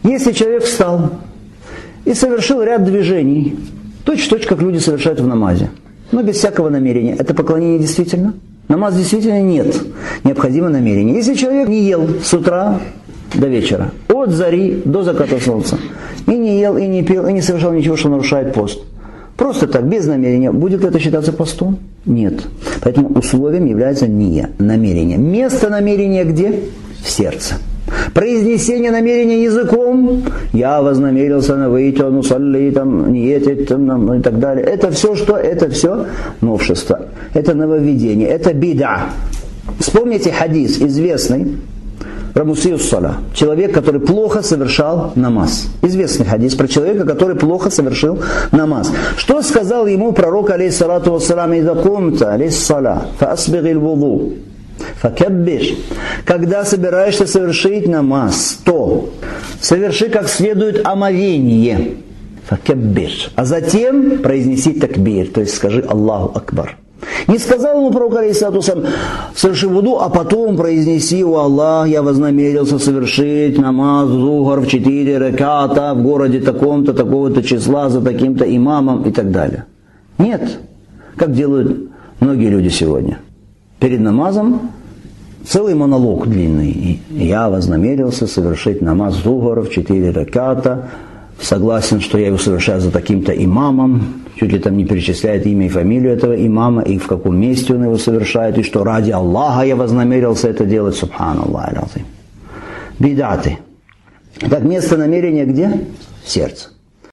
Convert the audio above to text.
Если человек встал и совершил ряд движений, точь-в-точь, как люди совершают в намазе, но без всякого намерения, это поклонение действительно? Намаз действительно нет. Необходимо намерение. Если человек не ел с утра до вечера, от зари до заката солнца, и не ел, и не пил, и не совершал ничего, что нарушает пост, просто так, без намерения, будет ли это считаться постом? Нет. Поэтому условием является ния, намерение. Место намерения где? В сердце. Произнесение намерения языком, я вознамерился на выйти, нусалли, там, ниетить, там, и так далее. Это все что? Это все новшество. Это нововведение. Это бида. Вспомните хадис известный про мусию сала. Человек, который плохо совершал намаз. Известный хадис про человека, который плохо совершил намаз. Что сказал ему пророк, алейхиссалату вассалам, «Иза кумта, алейхиссала, фаасбигил вуду». Факаббиш. Когда собираешься совершить намаз, то соверши как следует омовение. Факаббиш. А затем произнеси такбир, то есть скажи Аллаху Акбар. Не сказал ему пророк, алейхиссалату вассалам, соверши вуду, а потом произнеси: «О Аллах, я вознамерился совершить намаз зухар в 4 раката в городе таком-то, такого-то числа, за таким-то имамом» и так далее. Нет. Как делают многие люди сегодня. Перед намазом целый монолог длинный. Я вознамерился совершить намаз зухар в 4 раката, согласен, что я его совершаю за таким-то имамом, чуть ли там не перечисляет имя и фамилию этого имама, и в каком месте он его совершает, и что ради Аллаха я вознамерился это делать. Субханаллах. Бидаты. Так, место намерения где? В сердце.